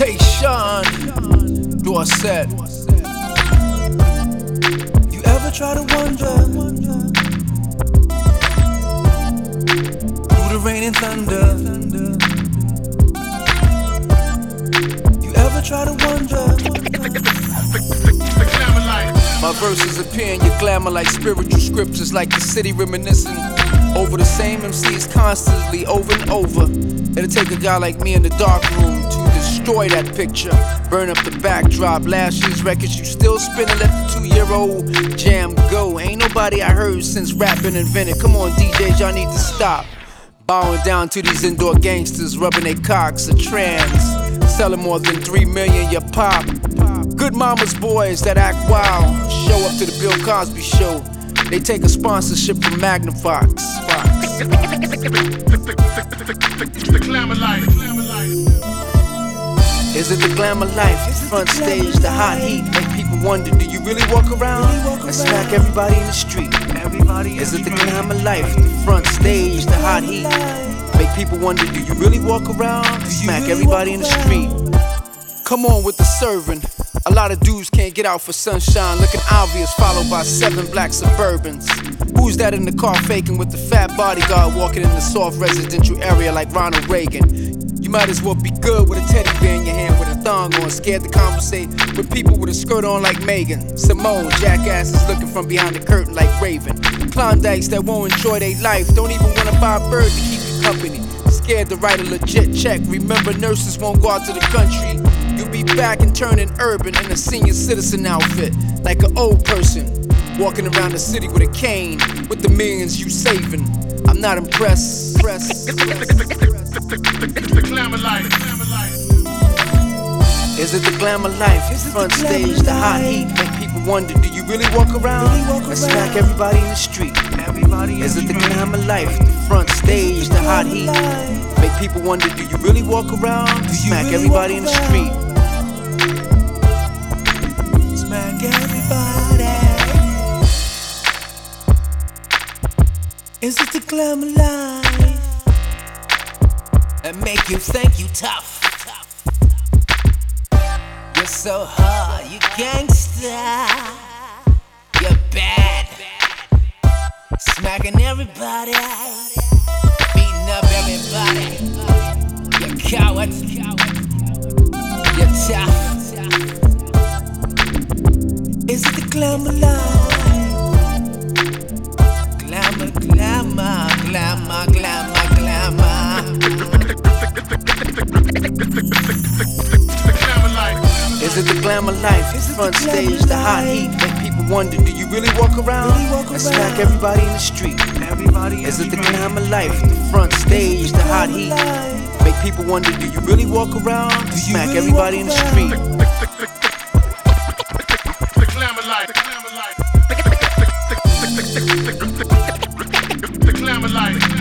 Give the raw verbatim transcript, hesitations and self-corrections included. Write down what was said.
Temptation, Dorset. You ever try to wonder through the rain and thunder? You ever try to wonder? My verses appear in your glamour like spiritual scriptures, like the city reminiscing over the same M Cs constantly over and over. It'll take a guy like me in the dark room to destroy that picture, burn up the backdrop. Last year's records you still spinning, let the two-year-old jam go. Ain't nobody I heard since rap been invented. Come on D Js, y'all need to stop bowing down to these indoor gangsters, rubbing their cocks a trans, selling more than three million your pop. Good mama's boys that act wild show up to the Bill Cosby show. They take a sponsorship from Magnavox. The glamour life. Is it the glamour life? The front stage, the hot heat, make people wonder, do you really walk around and smack everybody in the street? Is it the glamour life? The front stage, the hot heat, make people wonder, do you really walk around and smack everybody in the street? Come on with the serving. A lot of dudes can't get out for sunshine, looking obvious, followed by seven black Suburbans. Who's that in the car faking with the fat bodyguard walking in the soft residential area like Ronald Reagan? You might as well be good with a teddy bear in your hand with a thong on, scared to conversate with people with a skirt on like Megan. Simone, jackasses looking from behind the curtain like Raven. Klondikes that won't enjoy their life, don't even want to buy a bird to keep you company. Scared to write a legit check, remember nurses won't go out to the country. You'll be back and turning urban in a senior citizen outfit, like an old person, walking around the city with a cane, with the millions you saving. I'm not impressed. Press, press, press, the glamour life. Is it the glamour life? The front stage, the hot heat, make people wonder, do you really walk around and smack everybody in the street? Is it the glamour life? The front stage, the hot heat, make people wonder, do you really walk around and smack everybody in the street? Smack everybody. Is it the glamour life that make you think you tough? You're so hard, you gangsta, you're bad, smacking everybody, beating up everybody. You're coward, you're tough. Is it the glamour life? Glamour, glamour, glamour, glamour, glamour. Is it the glamour life? The front stage, the hot heat, make people wonder, do you really walk around and smack everybody in the street? Is it the glamour life? The front stage, the hot heat, make people wonder, do you really walk around and smack everybody in the street? The glamour life. The glamour life.